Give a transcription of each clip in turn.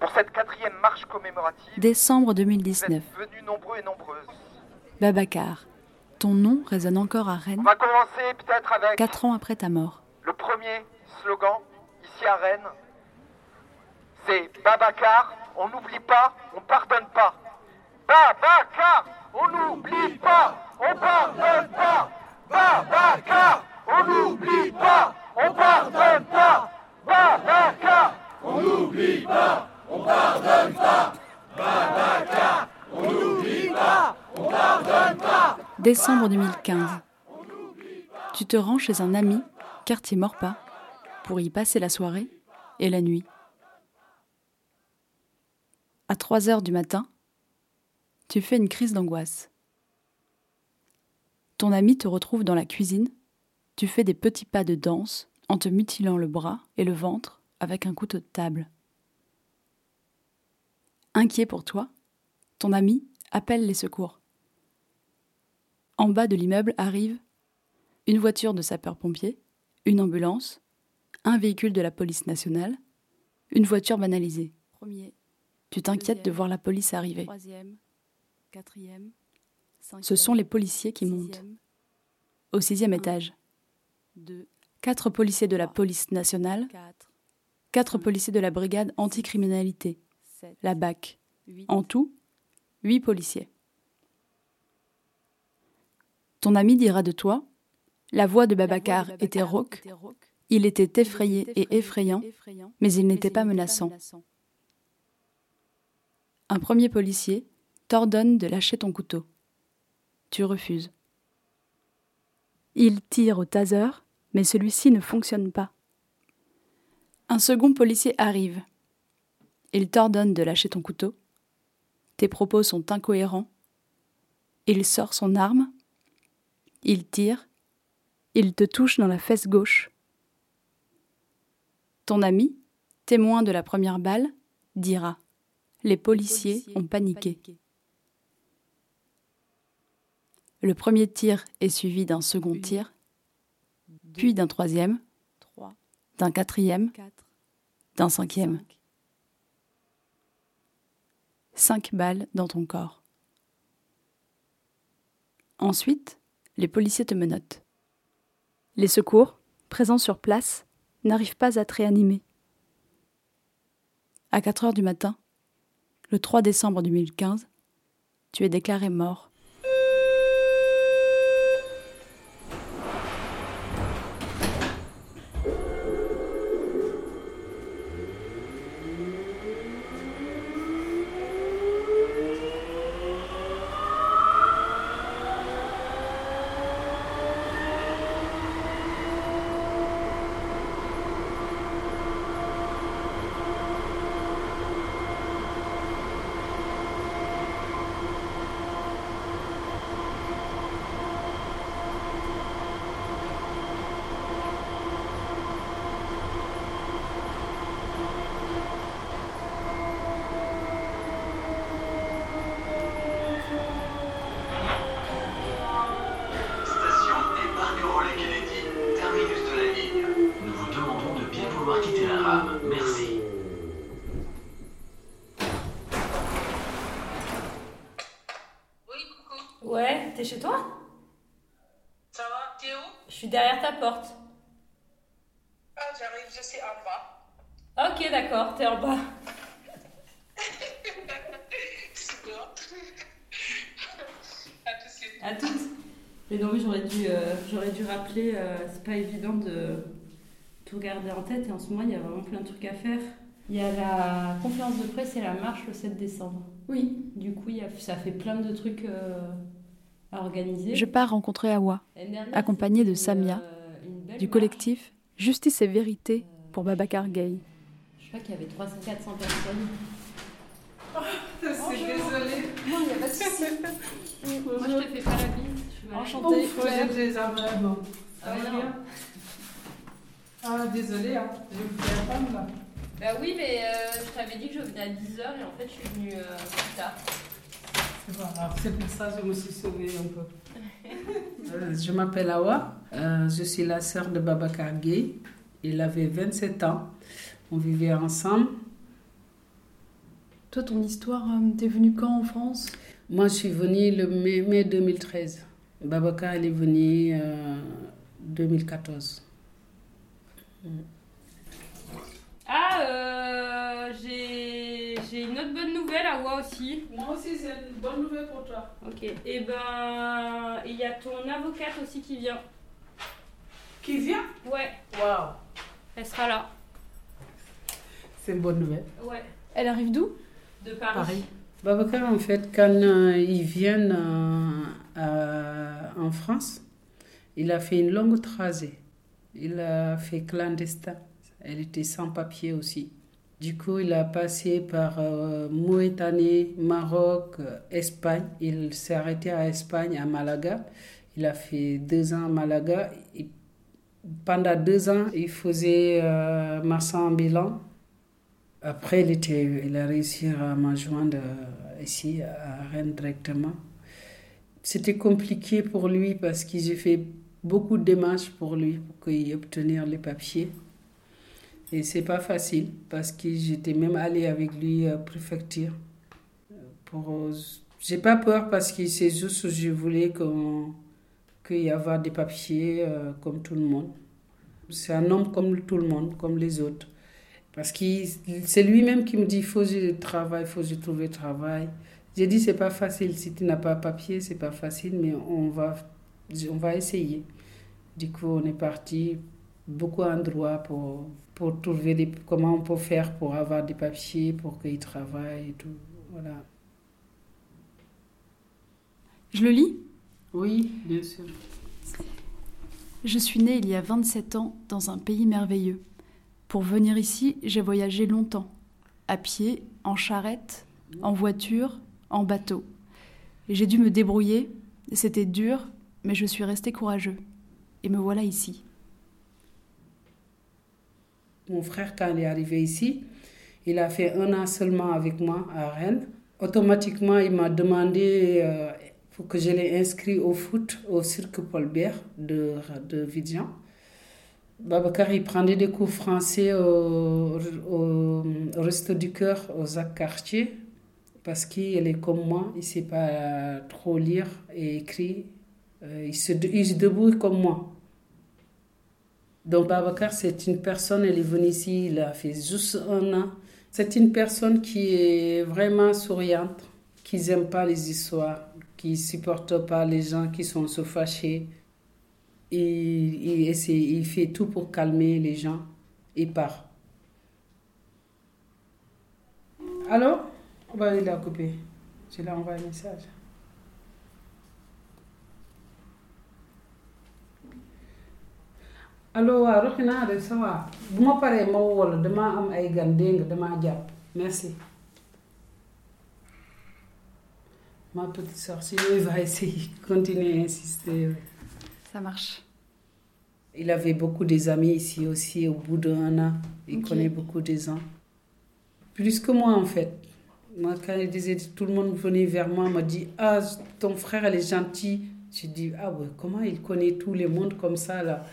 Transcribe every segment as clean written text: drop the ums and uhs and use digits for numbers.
Pour cette 4e marche commémorative, Décembre vous 2019. êtes venus nombreux et nombreuses. Babacar, ton nom résonne encore à On Rennes, va commencer peut-être avec 4 ans après ta mort. le premier slogan, ici à Rennes. C'est Babacar, on n'oublie pas, on pardonne pas. Babacar, on n'oublie pas, on pardonne pas. Babacar, on n'oublie pas, on pardonne pas. Babacar, on n'oublie pas, on pardonne pas. Babacar, on n'oublie pas, on pardonne pas. Décembre 2015. Tu te rends chez un ami, quartier Maurepas, pour y passer la soirée et la nuit. À 3 heures du matin, tu fais une crise d'angoisse. Ton ami te retrouve dans la cuisine, tu fais des petits pas de danse en te mutilant le bras et le ventre avec un couteau de table. Inquiet pour toi, ton ami appelle les secours. En bas de l'immeuble arrive une voiture de sapeurs-pompiers, une ambulance, un véhicule de la police nationale, une voiture banalisée. Tu t'inquiètes de voir la police arriver. Ce sont les policiers qui montent. Au 6e étage. 4 policiers de la police nationale, 4 policiers de la brigade anticriminalité, la BAC. En tout, 8 policiers. Ton ami dira de toi, la voix de Babacar était rauque, il était effrayé et effrayant, mais il n'était pas menaçant. Un premier policier t'ordonne de lâcher ton couteau. Tu refuses. Il tire au taser, mais celui-ci ne fonctionne pas. Un second policier arrive. Il t'ordonne de lâcher ton couteau. Tes propos sont incohérents. Il sort son arme. Il tire. Il te touche dans la fesse gauche. Ton ami, témoin de la première balle, dira « Les policiers ont paniqué ». Le premier tir est suivi d'un second tir, puis d'un troisième, d'un quatrième, d'un cinquième. 5 balles dans ton corps. Ensuite, les policiers te menottent. Les secours, présents sur place, n'arrivent pas à te réanimer. À 4 heures du matin, le 3 décembre 2015, tu es déclaré mort. Merci. Oui, coucou. Ouais, t'es chez toi? Ça va? T'es où? Je suis derrière ta porte. Ah, j'arrive, je suis en bas. Ok, d'accord, t'es en bas. Super. À tout de suite. À toutes. Mais non, mais j'aurais dû rappeler, c'est pas évident de tout garder en tête et en ce moment il y a vraiment plein de trucs à faire. Il y a la conférence de presse et la marche le 7 décembre. Oui. Du coup, ça fait plein de trucs à organiser. Je pars rencontrer Awa, L'année dernière, accompagnée de c'était Samia, une belle du marche. collectif Justice et Vérité pour Babacar Gaye. Je crois qu'il y avait 300-400 personnes. C'est désolée. Non, il n'y a pas de souci. Moi, je te fais pas la bise. Je suis malade. Enchantée. J'ai des amis. Ah, ouais, non. Ah, désolée, hein. Je vous fais attendre là. Bah oui, mais je t'avais dit que je venais à 10h et en fait, je suis venue plus tard. C'est bon, alors c'est pour ça que je me suis sauvée un peu. Je m'appelle Awa. Je suis la sœur de Babacar Gaye. Il avait 27 ans. On vivait ensemble. Toi, ton histoire, t'es venue quand en France? Moi, je suis venue le mai 2013. Babacar, elle est venue 2014. Ah, j'ai une autre bonne nouvelle à moi aussi. Moi aussi, c'est une bonne nouvelle pour toi. Ok. Et ben, il y a ton avocate aussi qui vient. Qui vient? Ouais, Waouh, elle sera là. c'est une bonne nouvelle. Ouais, Elle arrive d'où? de Paris. Pareil. Babacar, en fait, quand ils viennent en France, il a fait une longue trajet. Il a fait clandestin. Elle était sans papier aussi. Du coup, il a passé par Mauritanie, Maroc, Espagne. Il s'est arrêté à Espagne, à Malaga. Il a fait 2 ans à Malaga. Et pendant 2 ans, il faisait marchand ambulant. Après, il a réussi à me joindre ici, à Rennes directement. C'était compliqué pour lui parce que j'ai fait beaucoup de démarches pour lui, pour qu'il obtenir les papiers. Et c'est pas facile parce que j'étais même allée avec lui à la préfecture. J'ai pas peur parce que c'est juste que je voulais qu'il y ait des papiers comme tout le monde. C'est un homme comme tout le monde, comme les autres. Parce que c'est lui-même qui me dit il faut que je travaille, il faut que je trouve travail. J'ai dit c'est pas facile, si tu n'as pas papier, c'est pas facile, mais on va essayer. Du coup, on est parti beaucoup d'endroits pour trouver comment on peut faire pour avoir des papiers, pour qu'il travaille et tout. Voilà. Je le lis? Oui, bien sûr. Je suis née il y a 27 ans dans un pays merveilleux. Pour venir ici, j'ai voyagé longtemps. À pied, en charrette, en voiture, en bateau. Et j'ai dû me débrouiller. C'était dur, mais je suis restée courageux. Et me voilà ici. Mon frère, quand il est arrivé ici, il a fait 1 an seulement avec moi à Rennes. Automatiquement, il m'a demandé pour que je l'ai inscrit au foot au cirque Paul Bert de Vidian. Babacar, il prenait des cours français au Resto du Cœur, au Jacques Cartier, parce qu'il est comme moi, il ne sait pas trop lire et écrire. Il se débrouille comme moi. Donc Babacar, c'est une personne, elle est venue ici, il a fait juste 1 an. C'est une personne qui est vraiment souriante, qui n'aime pas les histoires, qui ne supporte pas les gens qui sont se fâchés. Il fait tout pour calmer les gens. Il part. Alors, il a coupé. Je lui ai envoyé un message. Allo, Rokhina de Sawa. Bu ma paree ma woo la dama am ay gan dégg nga dama jàpp. Merci. Ma petite sœur, si elle va essayer, continuer à insister. Ça marche. Il avait beaucoup d'amis ici aussi au bout d'1 an. Il connaît beaucoup de gens. Plus que moi en fait. Moi, quand il disait tout le monde venait vers moi, m'a dit ah, ton frère, elle est gentil. J'ai dit ah ouais, comment il connaît tout le monde comme ça là.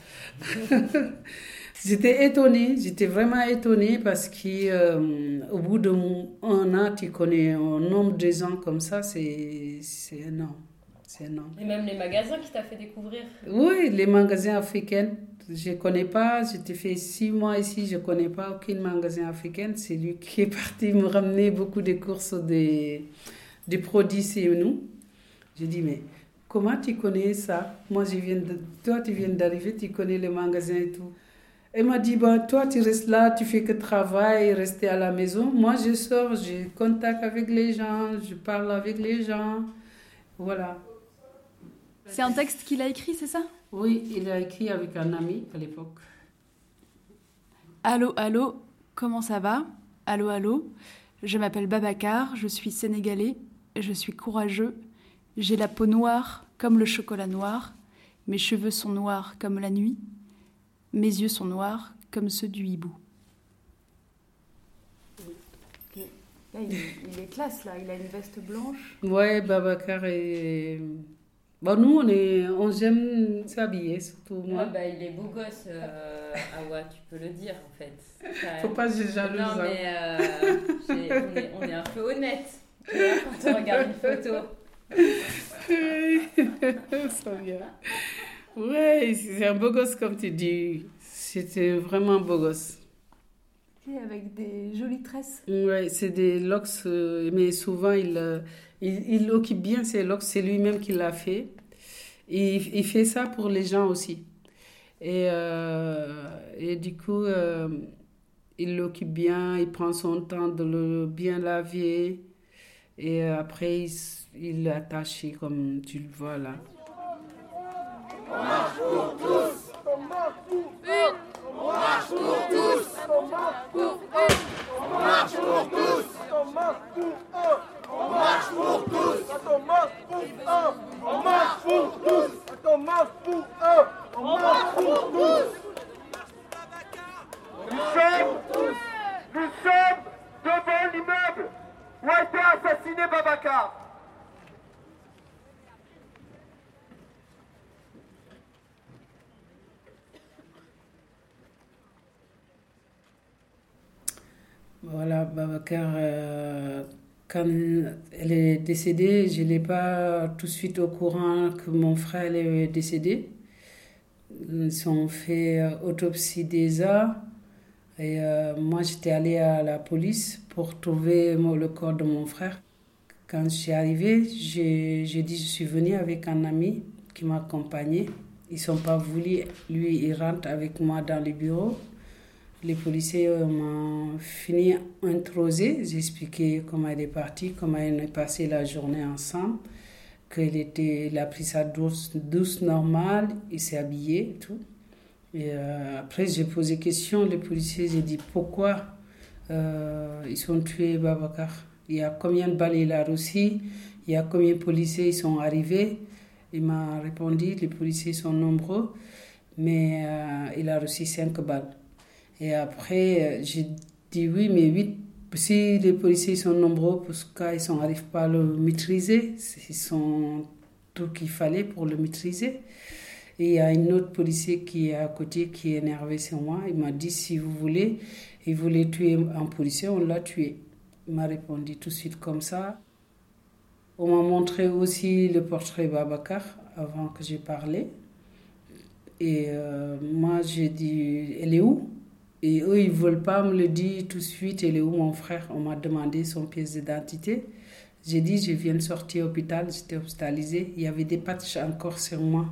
J'étais vraiment étonnée parce qu'au bout d'1 an, tu connais un nombre de gens comme ça, c'est énorme. C'est énorme. Et même les magasins qui t'a fait découvrir. Oui, les magasins africains, je ne connais pas. J'ai fait 6 mois ici, je ne connais pas aucun magasin africain. C'est lui qui est parti me ramener beaucoup de courses des produits chez nous. J'ai dit, mais comment tu connais ça? Moi, toi, tu viens d'arriver, tu connais les magasins et tout. Elle m'a dit, toi, tu restes là, tu fais que travail, rester à la maison. Moi, je sors, je contacte avec les gens, je parle avec les gens. Voilà. C'est un texte qu'il a écrit, c'est ça? Oui, il a écrit avec un ami à l'époque. Allô, allô, comment ça va? Allô, allô, je m'appelle Babacar, je suis sénégalais, je suis courageux, j'ai la peau noire comme le chocolat noir, mes cheveux sont noirs comme la nuit, mes yeux sont noirs comme ceux du hibou. Là, il est classe, là, il a une veste blanche. Ouais, Babacar est Bon, nous, on aime s'habiller, surtout moi. Ouais, bah, il est beau gosse, Awa, tu peux le dire en fait. Faut pas que j'ai jalouse. Non, mais on est un peu honnête, tu vois, quand on regarde une photo. Ça vient. Ouais, c'est un beau gosse comme tu dis. C'était vraiment un beau gosse. Et avec des jolies tresses. Ouais, c'est des locks, mais souvent il occupe bien ses locks, c'est lui-même qui l'a fait. Et il fait ça pour les gens aussi. Et du coup, il l'occupe bien, il prend son temps de le bien laver. Et après, il l'attache comme tu le vois là. On marche pour tous. On marche pour eux. On marche pour tous. On marche pour eux. On marche pour tous. On marche pour eux. On marche pour tous. On marche pour eux. On marche pour tous. On marche pour eux. On marche pour tous. Nous sommes devant l'immeuble où a été assassiné Babacar. Voilà, Babacar, quand elle est décédée, je n'ai pas tout de suite au courant que mon frère est décédé. Ils ont fait autopsie déjà. Et moi, j'étais allée à la police pour trouver le corps de mon frère. Quand je suis arrivée, j'ai dit je suis venue avec un ami qui m'a accompagnée. Ils ne sont pas voulu. Lui, il rentre avec moi dans le bureau. Les policiers m'ont fini introsé. J'ai expliqué comment elle est partie, comment elle a passé la journée ensemble, il a pris sa douce normale, il s'est habillé et tout. Et après, j'ai posé question, les policiers, j'ai dit pourquoi ils ont tué Babacar. Il y a combien de balles il a reçu, il y a combien de policiers ils sont arrivés. Il m'a répondu, les policiers sont nombreux, mais il a reçu 5 balles. Et après, j'ai dit oui, mais 8, si les policiers sont nombreux, parce qu'ils n'arrivent pas à le maîtriser, ils sont tout qu'il fallait pour le maîtriser. Et il y a un autre policier qui est à côté, qui est énervé sur moi. Il m'a dit, si vous voulez, il voulait tuer un policier, on l'a tué. Il m'a répondu tout de suite comme ça. On m'a montré aussi le portrait Babacar avant que j'ai parlé. Et moi, j'ai dit, elle est où? Et eux, ils ne veulent pas me le dire tout de suite, elle est où mon frère? On m'a demandé son pièce d'identité. J'ai dit, je viens de sortir de l'hôpital, j'étais hospitalisée. Il y avait des patchs encore sur moi.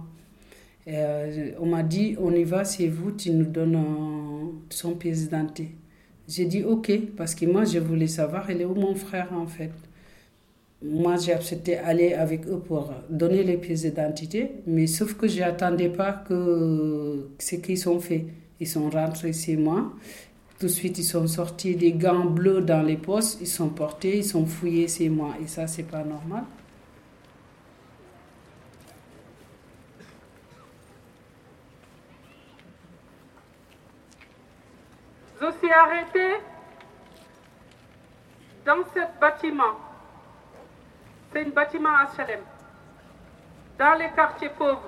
On m'a dit, on y va, c'est vous, tu nous donnes son pièce d'identité. J'ai dit, ok, parce que moi, je voulais savoir, elle est où mon frère en fait. Moi, j'ai accepté d'aller avec eux pour donner les pièces d'identité, mais sauf que je n'attendais pas que ce qu'ils ont fait. Ils sont rentrés chez moi. Tout de suite, ils sont sortis des gants bleus dans les poches. Ils sont portés, ils sont fouillés chez moi. Et ça, c'est pas normal. Je suis arrêtée dans ce bâtiment. C'est un bâtiment HLM, dans les quartiers pauvres.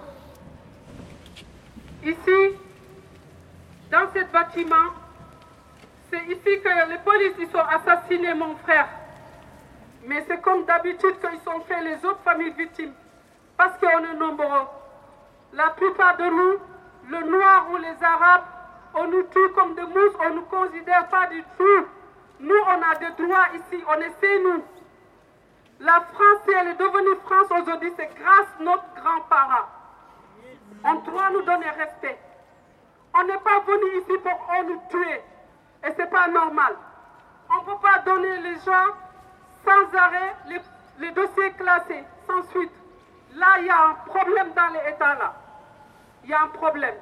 Ici, dans ce bâtiment, c'est ici que les policiers ont assassiné mon frère. Mais c'est comme d'habitude qu'ils ont fait les autres familles victimes, parce qu'on est nombreux. La plupart de nous, le noir ou les arabes, on nous tue comme des mousses, on ne nous considère pas du tout. Nous, on a des droits ici, on est chez nous. La France, si elle est devenue France aujourd'hui, c'est grâce à notre grands-parents. On doit nous donner respect. On n'est pas venu ici pour nous tuer. Et ce n'est pas normal. On ne peut pas donner les gens sans arrêt les dossiers classés, sans suite. Là, il y a un problème dans l'État, là. Il y a un problème.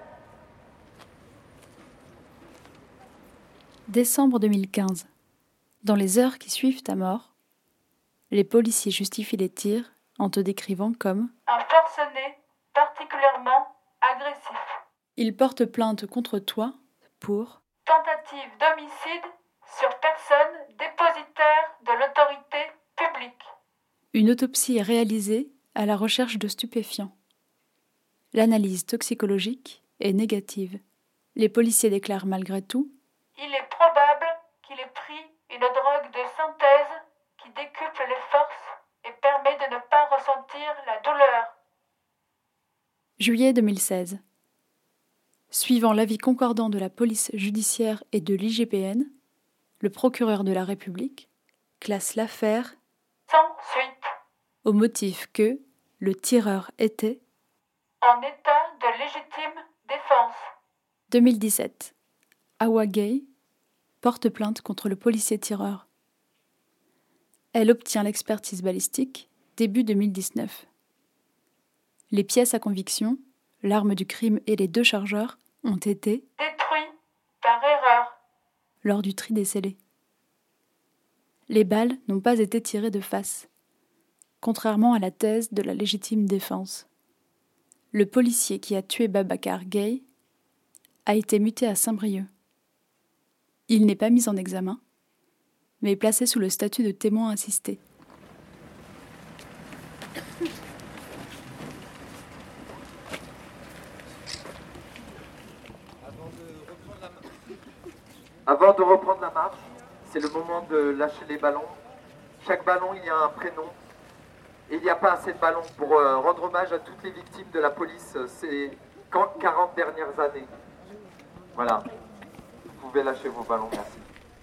Décembre 2015. Dans les heures qui suivent ta mort, les policiers justifient les tirs en te décrivant comme un forcené particulièrement agressif. Ils portent plainte contre toi pour Tentative d'homicide sur personne dépositaire de l'autorité publique. Une autopsie est réalisée à la recherche de stupéfiants. L'analyse toxicologique est négative. Les policiers déclarent malgré tout « Il est probable qu'il ait pris une drogue de synthèse qui décuple les forces et permet de ne pas ressentir la douleur. » Juillet 2016. Suivant l'avis concordant de la police judiciaire et de l'IGPN, le procureur de la République classe l'affaire Sans suite, au motif que le tireur était en état de légitime défense. 2017. Awa Gay porte plainte contre le policier tireur. Elle obtient l'expertise balistique début 2019. Les pièces à conviction, l'arme du crime et les 2 chargeurs ont été Détruit par erreur. lors du tri des scellés. Les balles n'ont pas été tirées de face, contrairement à la thèse de la légitime défense. Le policier qui a tué Babacar Gaye a été muté à Saint-Brieuc. Il n'est pas mis en examen, mais placé sous le statut de témoin assisté. Avant de reprendre la marche, c'est le moment de lâcher les ballons. Chaque ballon, il y a un prénom. Et il n'y a pas assez de ballons pour rendre hommage à toutes les victimes de la police ces 40 dernières années. Voilà. Vous pouvez lâcher vos ballons, merci.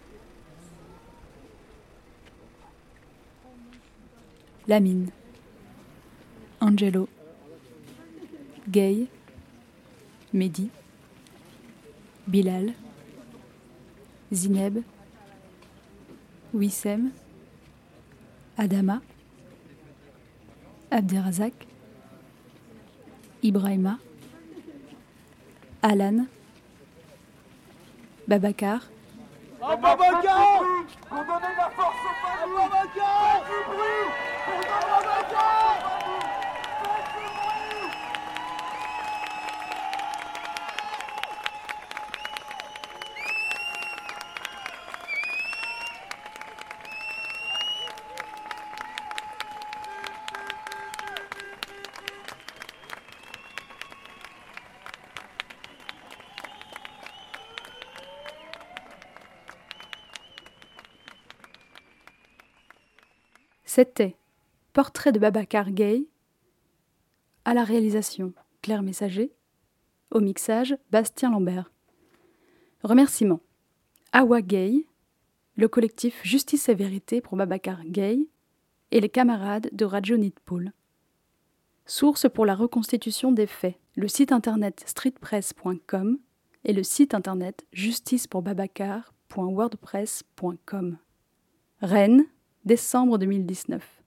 Lamine, Angelo, Gay, Mehdi, Bilal, Zineb, Wissem, Adama, Abderrazak, Ibrahima, Alan, Babacar, Babacar, pour donner la force aux familles. Babacar, faites du bruit pour Babacar. Faites du bruit. C'était Portrait de Babacar Gaye, à la réalisation Claire Messager, au mixage Bastien Lambert. Remerciements Awa Gay, le collectif Justice et Vérité pour Babacar Gaye et les camarades de Radio Nidpool. Source pour la reconstitution des faits, le site internet streetpress.com et le site internet justicepourbabacar.wordpress.com. Rennes, décembre 2019.